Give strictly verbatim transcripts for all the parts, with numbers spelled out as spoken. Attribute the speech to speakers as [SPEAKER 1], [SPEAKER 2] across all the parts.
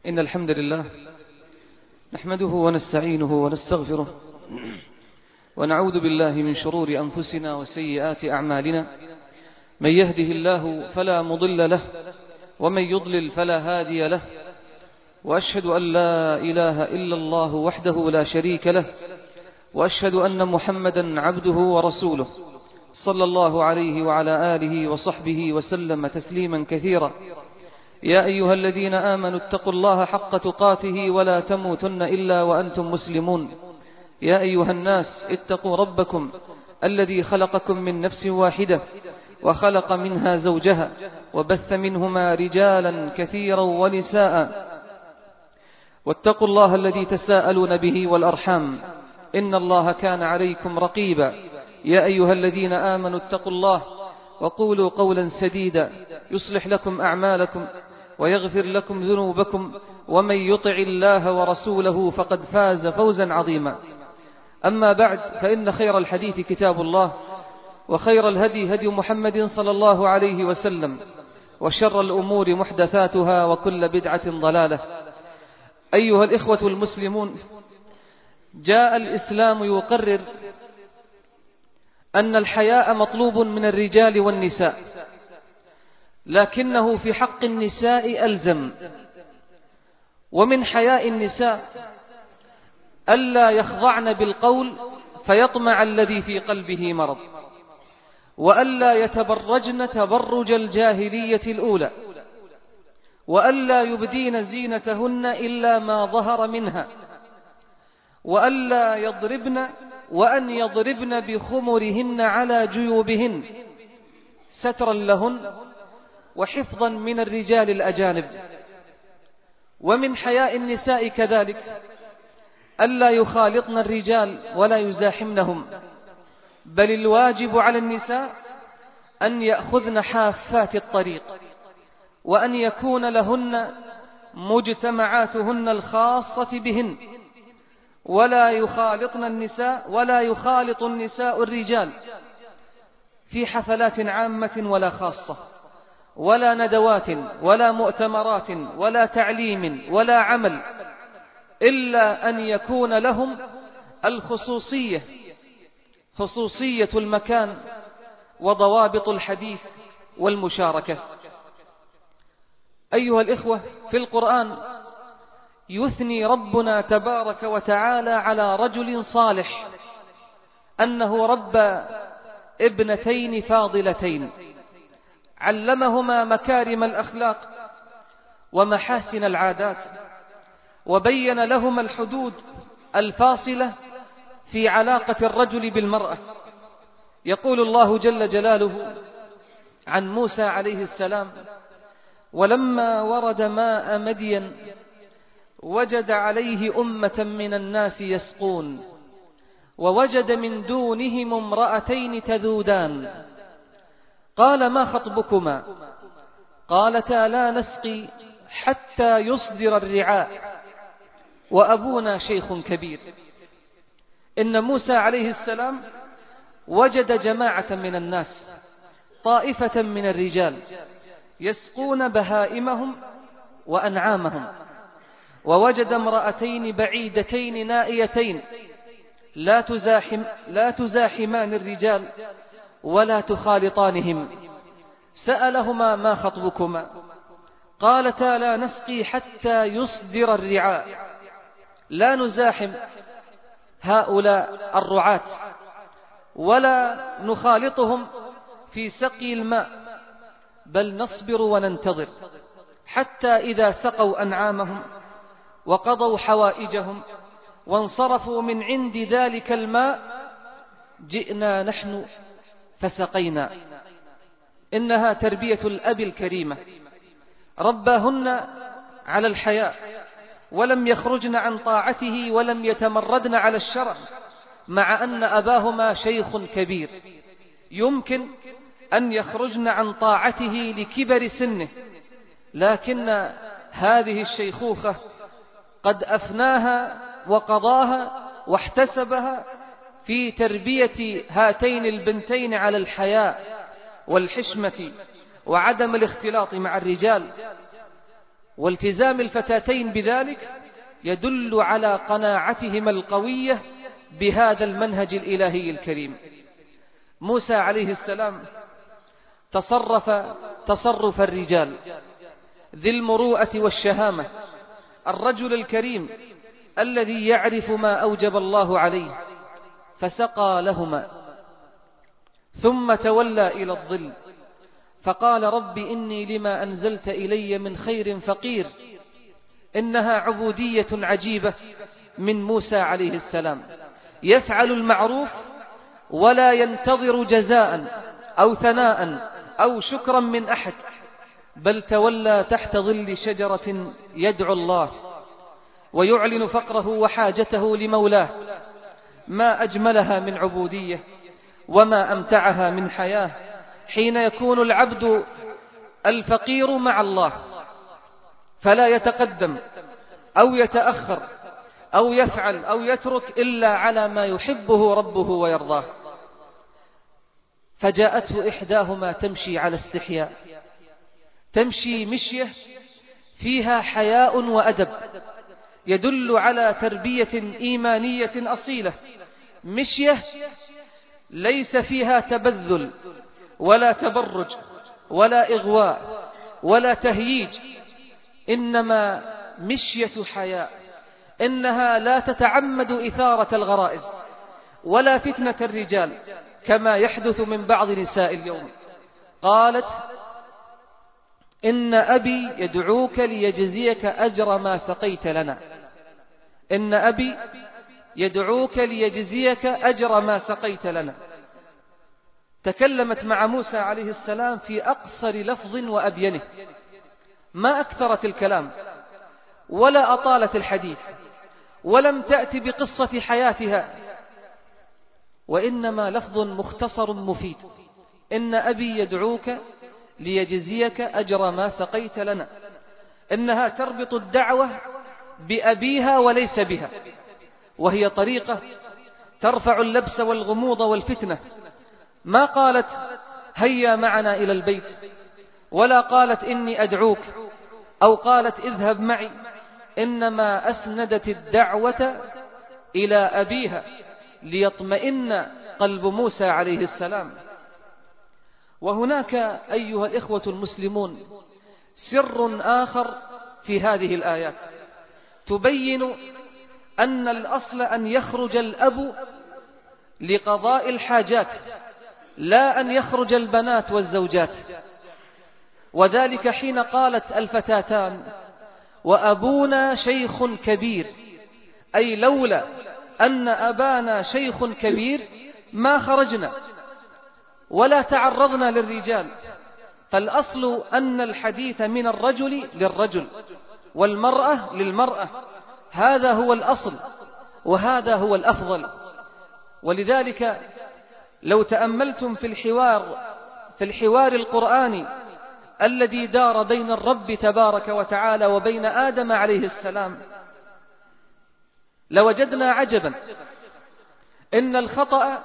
[SPEAKER 1] إن الحمد لله نحمده ونستعينه ونستغفره ونعوذ بالله من شرور أنفسنا وسيئات أعمالنا. من يهده الله فلا مضل له ومن يضلل فلا هادي له، وأشهد أن لا إله إلا الله وحده لا شريك له، وأشهد أن محمدا عبده ورسوله صلى الله عليه وعلى آله وصحبه وسلم تسليما كثيرا. يا أيها الذين آمنوا اتقوا الله حق تقاته ولا تموتن إلا وأنتم مسلمون. يا أيها الناس اتقوا ربكم الذي خلقكم من نفس واحدة وخلق منها زوجها وبث منهما رجالا كثيرا ونساء، واتقوا الله الذي تساءلون به والأرحام إن الله كان عليكم رقيبا. يا أيها الذين آمنوا اتقوا الله وقولوا قولا سديدا يصلح لكم أعمالكم ويغفر لكم ذنوبكم، ومن يطع الله ورسوله فقد فاز فوزا عظيما. أما بعد، فإن خير الحديث كتاب الله، وخير الهدي هدي محمد صلى الله عليه وسلم، وشر الأمور محدثاتها وكل بدعة ضلالة. أيها الإخوة المسلمون، جاء الإسلام يقرر أن الحياء مطلوب من الرجال والنساء، لكنه في حق النساء ألزم. ومن حياء النساء ألا يخضعن بالقول فيطمع الذي في قلبه مرض، وألا يتبرجن تبرج الجاهلية الأولى، وألا يبدين زينتهن إلا ما ظهر منها، وألا يضربن وأن يضربن بخمرهن على جيوبهن سترا لهن وحفظا من الرجال الأجانب. ومن حياء النساء كذلك ألا يخالطن الرجال ولا يزاحمنهم، بل الواجب على النساء أن يأخذن حافات الطريق، وأن يكون لهن مجتمعاتهن الخاصة بهن، ولا يخالطن النساء ولا يخالط النساء الرجال في حفلات عامة ولا خاصة، ولا ندوات ولا مؤتمرات ولا تعليم ولا عمل، إلا أن يكون لهم الخصوصية، خصوصية المكان وضوابط الحديث والمشاركة. أيها الإخوة، في القرآن يثني ربنا تبارك وتعالى على رجل صالح أنه ربى ابنتين فاضلتين، علمهما مكارم الأخلاق ومحاسن العادات، وبين لهما الحدود الفاصلة في علاقة الرجل بالمرأة. يقول الله جل جلاله عن موسى عليه السلام: ولما ورد ماء مدين وجد عليه أمة من الناس يسقون ووجد من دونهم امرأتين تذودان قال ما خطبكما قالتا لا نسقي حتى يصدر الرعاء وأبونا شيخ كبير. إن موسى عليه السلام وجد جماعة من الناس، طائفة من الرجال يسقون بهائمهم وأنعامهم، ووجد امرأتين بعيدتين نائيتين لا تزاحم لا تزاحمان الرجال ولا تخالطانهم. سألهما ما خطبكما قالتا لا نسقي حتى يصدر الرعاء. لا نزاحم هؤلاء الرعاة ولا نخالطهم في سقي الماء، بل نصبر وننتظر حتى إذا سقوا أنعامهم وقضوا حوائجهم وانصرفوا من عند ذلك الماء جئنا نحن فسقينا. إنها تربية الأب الكريمة، رباهن على الحياء ولم يخرجن عن طاعته ولم يتمردن على الشرع، مع أن أباهما شيخ كبير يمكن أن يخرجن عن طاعته لكبر سنه، لكن هذه الشيخوخة قد أفناها وقضاها واحتسبها في تربية هاتين البنتين على الحياء والحشمة وعدم الاختلاط مع الرجال. والتزام الفتاتين بذلك يدل على قناعتهما القوية بهذا المنهج الإلهي الكريم. موسى عليه السلام تصرف تصرف الرجال ذي المروءة والشهامة، الرجل الكريم الذي يعرف ما أوجب الله عليه، فسقى لهما ثم تولى إلى الظل فقال رب إني لما أنزلت إلي من خير فقير. إنها عبودية عجيبة من موسى عليه السلام، يفعل المعروف ولا ينتظر جزاء أو ثناء أو شكرا من أحد، بل تولى تحت ظل شجرة يدعو الله ويعلن فقره وحاجته لمولاه. ما أجملها من عبودية وما أمتعها من حياة، حين يكون العبد الفقير مع الله فلا يتقدم أو يتأخر أو يفعل أو يترك إلا على ما يحبه ربه ويرضاه. فجاءته إحداهما تمشي على استحياء، تمشي مشية فيها حياء وأدب يدل على تربية إيمانية أصيلة، مشية ليس فيها تبذل ولا تبرج ولا إغواء ولا تهييج، إنما مشية حياء. إنها لا تتعمد إثارة الغرائز ولا فتنة الرجال كما يحدث من بعض نساء اليوم. قالت إن أبي يدعوك ليجزيك أجر ما سقيت لنا، إن أبي يدعوك ليجزيك أجر ما سقيت لنا. تكلمت مع موسى عليه السلام في أقصر لفظ وأبينه، ما أكثرت الكلام ولا أطالت الحديث ولم تأتي بقصة حياتها، وإنما لفظ مختصر مفيد. إن أبي يدعوك ليجزيك أجر ما سقيت لنا. إنها تربط الدعوة بأبيها وليس بها، وهي طريقة ترفع اللبس والغموض والفتنة. ما قالت هيا معنا إلى البيت، ولا قالت إني أدعوك، أو قالت اذهب معي، إنما أسندت الدعوة إلى أبيها ليطمئن قلب موسى عليه السلام. وهناك أيها الإخوة المسلمون سر آخر في هذه الآيات تبين أن الأصل أن يخرج الأب لقضاء الحاجات، لا أن يخرج البنات والزوجات. وذلك حين قالت الفتاتان وأبونا شيخ كبير، أي لولا أن أبانا شيخ كبير ما خرجنا ولا تعرضنا للرجال. فالأصل أن الحديث من الرجل للرجل والمرأة للمرأة، هذا هو الأصل وهذا هو الأفضل. ولذلك لو تأملتم في الحوار في الحوار القرآني الذي دار بين الرب تبارك وتعالى وبين آدم عليه السلام لوجدنا عجبا. إن الخطأ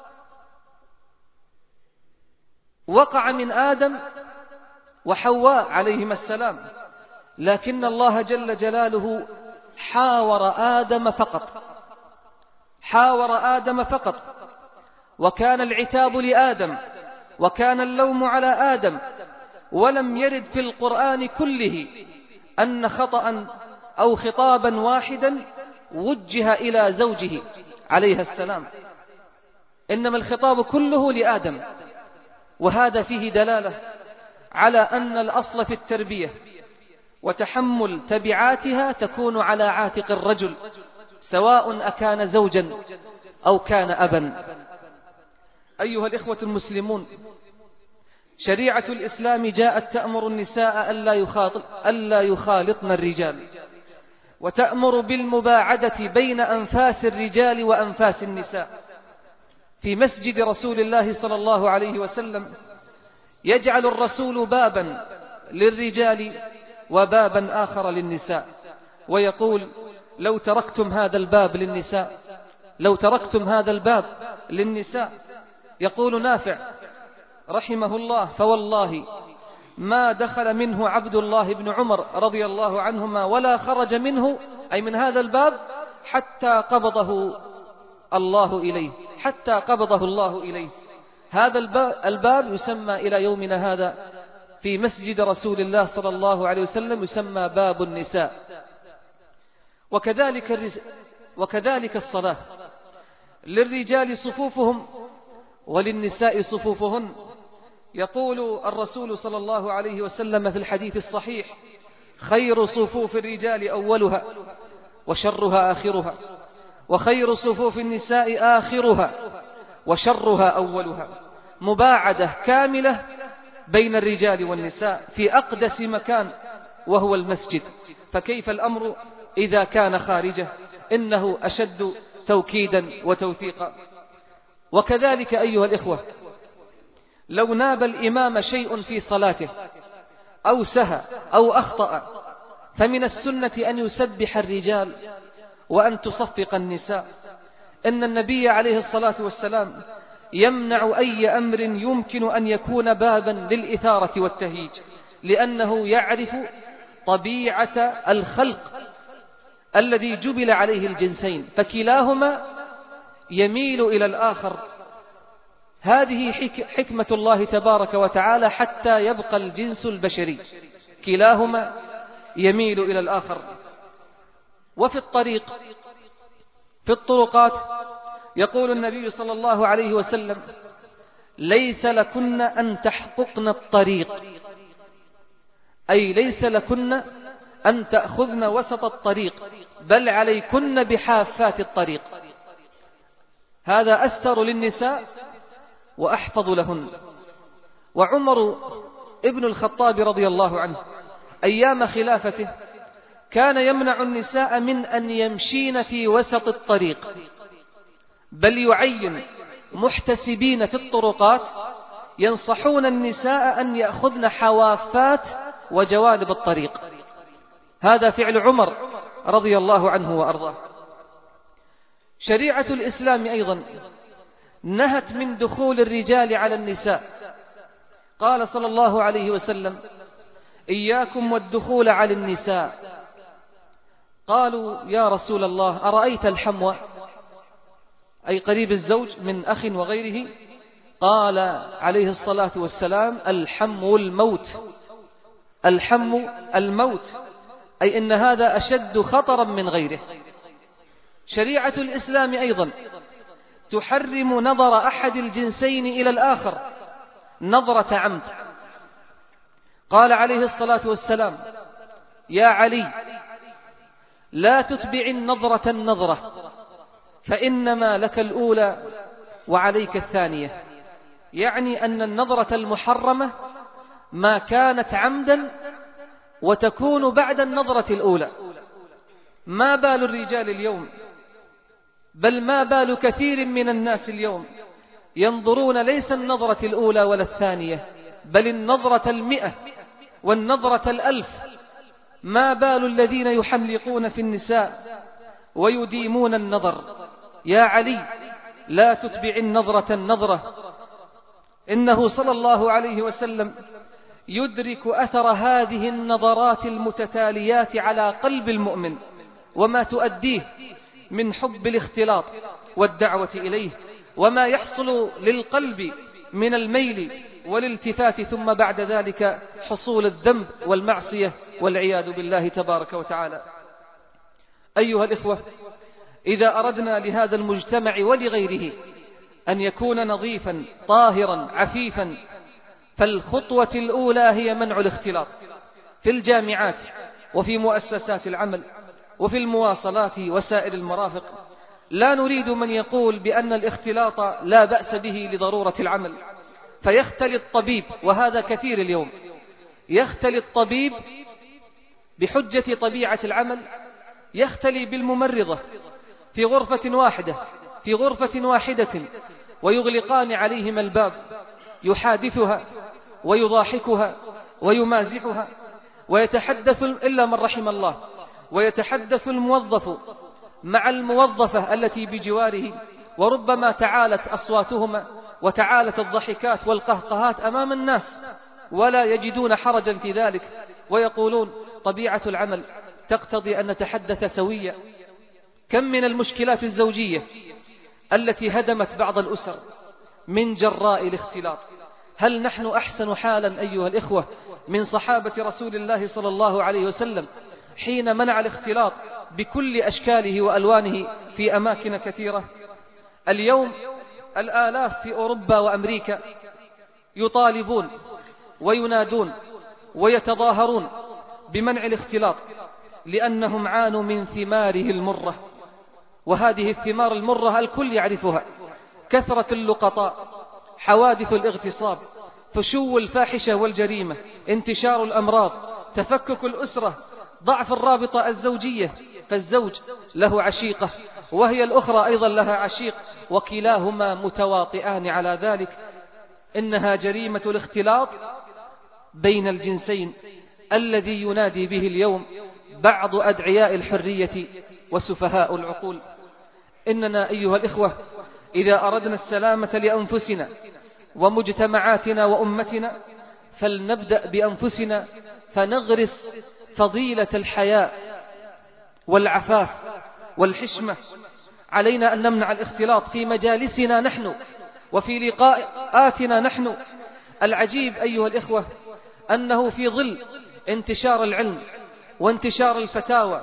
[SPEAKER 1] وقع من آدم وحواء عليهما السلام، لكن الله جل جلاله حاور آدم فقط، حاور آدم فقط، وكان العتاب لآدم وكان اللوم على آدم. ولم يرد في القرآن كله أن خطأ أو خطابا واحدا وجه إلى زوجه عليه السلام، إنما الخطاب كله لآدم. وهذا فيه دلالة على أن الأصل في التربية وتحمل تبعاتها تكون على عاتق الرجل، سواء أكان زوجا أو كان أبا. أيها الإخوة المسلمون، شريعة الإسلام جاءت تأمر النساء ألا يخالطن الرجال، وتأمر بالمباعدة بين أنفاس الرجال وأنفاس النساء. في مسجد رسول الله صلى الله عليه وسلم يجعل الرسول بابا للرجال وبابا آخر للنساء، ويقول لو تركتم هذا الباب للنساء لو تركتم هذا الباب للنساء يقول نافع رحمه الله فوالله ما دخل منه عبد الله بن عمر رضي الله عنهما ولا خرج منه، أي من هذا الباب، حتى قبضه الله إليه، حتى قبضه الله إليه. هذا الباب يسمى إلى يومنا هذا في مسجد رسول الله صلى الله عليه وسلم يسمى باب النساء. وكذلك الرز... وكذلك الصلاة، للرجال صفوفهم وللنساء صفوفهن. يقول الرسول صلى الله عليه وسلم في الحديث الصحيح: خير صفوف الرجال أولها وشرها آخرها، وخير صفوف النساء آخرها وشرها أولها. مباعدة كاملة بين الرجال والنساء في أقدس مكان وهو المسجد، فكيف الأمر إذا كان خارجه؟ إنه أشد توكيدا وتوثيقا. وكذلك أيها الإخوة، لو ناب الإمام شيء في صلاته أو سهى أو أخطأ، فمن السنة أن يسبح الرجال وأن تصفق النساء. إن النبي عليه الصلاة والسلام يمنع أي أمر يمكن أن يكون بابا للإثارة والتهيج، لأنه يعرف طبيعة الخلق الذي جبل عليه الجنسين، فكلاهما يميل إلى الآخر. هذه حكمة الله تبارك وتعالى حتى يبقى الجنس البشري، كلاهما يميل إلى الآخر. وفي الطريق، في الطرقات، يقول النبي صلى الله عليه وسلم: ليس لكن أن تحققن الطريق، أي ليس لكن أن تأخذن وسط الطريق، بل عليكن بحافات الطريق. هذا أستر للنساء وأحفظ لهن. وعمر ابن الخطاب رضي الله عنه أيام خلافته كان يمنع النساء من أن يمشين في وسط الطريق، بل يعين محتسبين في الطرقات ينصحون النساء أن يأخذن حوافات وجوانب الطريق. هذا فعل عمر رضي الله عنه وأرضاه. شريعة الإسلام أيضا نهت من دخول الرجال على النساء. قال صلى الله عليه وسلم: إياكم والدخول على النساء. قالوا: يا رسول الله، أرأيت الحموى، أي قريب الزوج من أخ وغيره؟ قال عليه الصلاة والسلام: الحم الموت، الحم الموت، أي إن هذا أشد خطرا من غيره. شريعة الإسلام أيضا تحرم نظر أحد الجنسين إلى الآخر نظرة عمد. قال عليه الصلاة والسلام: يا علي، لا تتبع النظرة النظرة، فإنما لك الأولى وعليك الثانية. يعني أن النظرة المحرمة ما كانت عمدا وتكون بعد النظرة الأولى. ما بال الرجال اليوم، بل ما بال كثير من الناس اليوم، ينظرون ليس النظرة الأولى ولا الثانية، بل النظرة المئة والنظرة الألف. ما بال الذين يحلقون في النساء ويديمون النظر؟ يا علي، لا تتبع النظرة النظرة. إنه صلى الله عليه وسلم يدرك أثر هذه النظرات المتتاليات على قلب المؤمن وما تؤديه من حب الاختلاط والدعوة إليه، وما يحصل للقلب من الميل والالتفات، ثم بعد ذلك حصول الذنب والمعصية والعياذ بالله تبارك وتعالى. أيها الإخوة، إذا أردنا لهذا المجتمع ولغيره أن يكون نظيفا طاهرا عفيفا، فالخطوة الأولى هي منع الاختلاط في الجامعات وفي مؤسسات العمل وفي المواصلات وسائر المرافق. لا نريد من يقول بأن الاختلاط لا بأس به لضرورة العمل، فيختلط طبيب، وهذا كثير اليوم، يختلط طبيب بحجة طبيعة العمل، يختلي بالممرضة في غرفة واحدة في غرفة واحدة ويغلقان عليهما الباب، يحادثها ويضاحكها ويمازحها ويتحدث إلا من رحم الله، ويتحدث الموظف مع الموظفة التي بجواره، وربما تعالت أصواتهما وتعالت الضحكات والقهقهات أمام الناس. ولا يجدون حرجا في ذلك، ويقولون طبيعة العمل تقتضي أن نتحدث سويا. كم من المشكلات الزوجية التي هدمت بعض الأسر من جراء الاختلاط. هل نحن أحسن حالا أيها الإخوة من صحابة رسول الله صلى الله عليه وسلم حين منع الاختلاط بكل أشكاله وألوانه في أماكن كثيرة؟ اليوم الآلاف في أوروبا وأمريكا يطالبون وينادون ويتظاهرون بمنع الاختلاط لأنهم عانوا من ثماره المرة، وهذه الثمار المرة الكل يعرفها: كثرة اللقطاء، حوادث الاغتصاب، فشو الفاحشة والجريمة، انتشار الأمراض، تفكك الأسرة، ضعف الرابطة الزوجية. فالزوج له عشيقة وهي الأخرى أيضا لها عشيق، وكلاهما متواطئان على ذلك. إنها جريمة الاختلاط بين الجنسين الذي ينادي به اليوم بعض أدعياء الحرية وسفهاء العقول. إننا أيها الإخوة إذا أردنا السلامة لأنفسنا ومجتمعاتنا وأمتنا فلنبدأ بأنفسنا، فنغرس فضيلة الحياء والعفاف والحشمة. علينا أن نمنع الاختلاط في مجالسنا نحن وفي لقاءاتنا نحن. العجيب أيها الإخوة أنه في ظل انتشار العلم وانتشار الفتاوى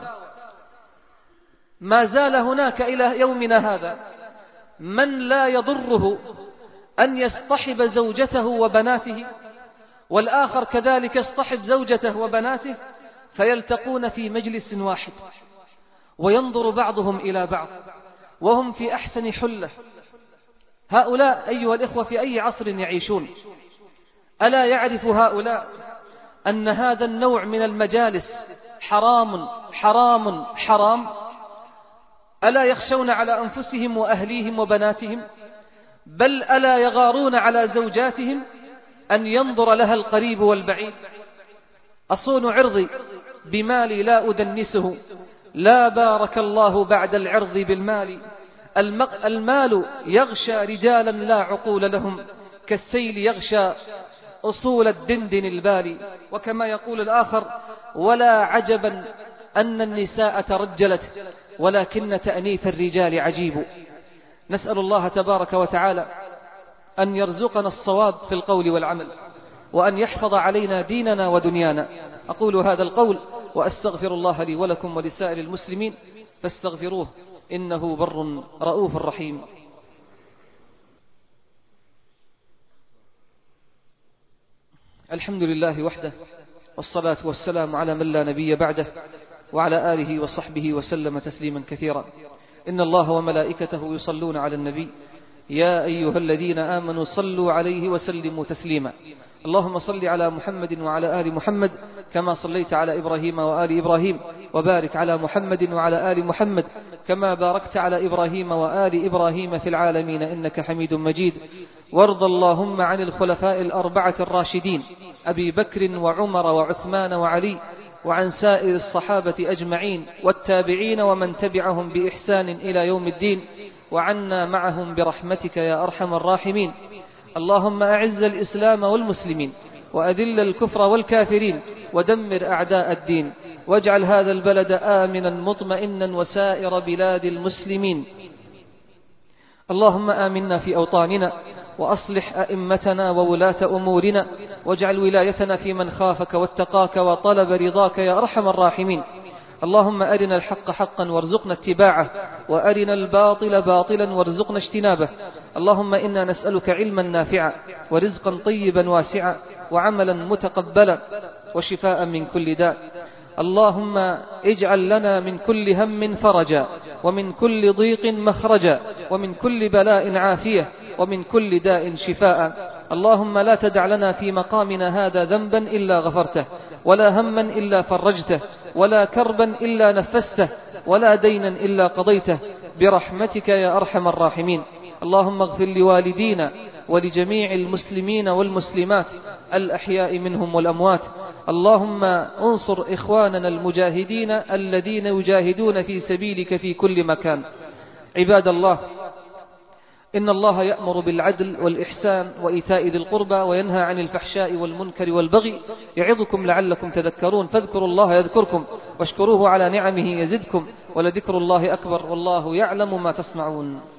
[SPEAKER 1] ما زال هناك إلى يومنا هذا من لا يضره أن يصطحب زوجته وبناته، والآخر كذلك يصطحب زوجته وبناته، فيلتقون في مجلس واحد وينظر بعضهم إلى بعض وهم في أحسن حلة. هؤلاء أيها الإخوة في أي عصر يعيشون؟ ألا يعرف هؤلاء أن هذا النوع من المجالس حرام حرام حرام؟ ألا يخشون على أنفسهم وأهليهم وبناتهم؟ بل ألا يغارون على زوجاتهم أن ينظر لها القريب والبعيد؟ أصون عرضي بمالي لا أدنسه، لا بارك الله بعد العرض بالمال. المال يغشى رجالا لا عقول لهم، كالسيل يغشى أصول الدندن البالي. وكما يقول الآخر: ولا عجبا أن النساء ترجلت، ولكن تأنيث الرجال عجيب. نسأل الله تبارك وتعالى أن يرزقنا الصواب في القول والعمل، وأن يحفظ علينا ديننا ودنيانا. أقول هذا القول وأستغفر الله لي ولكم ولسائر المسلمين فاستغفروه إنه بر رؤوف رحيم. الحمد لله وحده، والصلاة والسلام على من لا نبي بعده، وعلى آله وصحبه وسلم تسليما كثيرا. إن الله وملائكته يصلون على النبي يا أيها الذين آمنوا صلوا عليه وسلموا تسليما. اللهم صل على محمد وعلى آل محمد كما صليت على إبراهيم وآل إبراهيم، وبارك على محمد وعلى آل محمد كما باركت على إبراهيم وآل إبراهيم في العالمين إنك حميد مجيد. وارض اللهم عن الخلفاء الأربعة الراشدين أبي بكر وعمر وعثمان وعلي، وعن سائر الصحابة أجمعين والتابعين ومن تبعهم بإحسان إلى يوم الدين، وعنا معهم برحمتك يا أرحم الراحمين. اللهم أعز الإسلام والمسلمين، وأذل الكفر والكافرين، ودمر أعداء الدين، واجعل هذا البلد آمنا مطمئنا وسائر بلاد المسلمين. اللهم آمنا في أوطاننا، وأصلح أئمتنا وولاة أمورنا، واجعل ولايتنا في من خافك واتقاك وطلب رضاك يا أرحم الراحمين. اللهم أرنا الحق حقا وارزقنا اتباعه، وأرنا الباطل باطلا وارزقنا اجتنابه. اللهم إنا نسألك علما نافعا، ورزقا طيبا واسعا، وعملا متقبلا، وشفاء من كل داء. اللهم اجعل لنا من كل هم فرجا، ومن كل ضيق مخرجا، ومن كل بلاء عافية، ومن كل داء شفاء. اللهم لا تدع لنا في مقامنا هذا ذنبا إلا غفرته، ولا هما إلا فرجته، ولا كربا إلا نفسته، ولا دينا إلا قضيته، برحمتك يا أرحم الراحمين. اللهم اغفر لوالدينا ولجميع المسلمين والمسلمات الأحياء منهم والأموات. اللهم انصر إخواننا المجاهدين الذين يجاهدون في سبيلك في كل مكان. عباد الله، إن الله يأمر بالعدل والإحسان وإيتاء ذي القربى وينهى عن الفحشاء والمنكر والبغي يعظكم لعلكم تذكرون فاذكروا الله يذكركم واشكروه على نعمه يزدكم ولذكر الله أكبر والله يعلم ما تصنعون.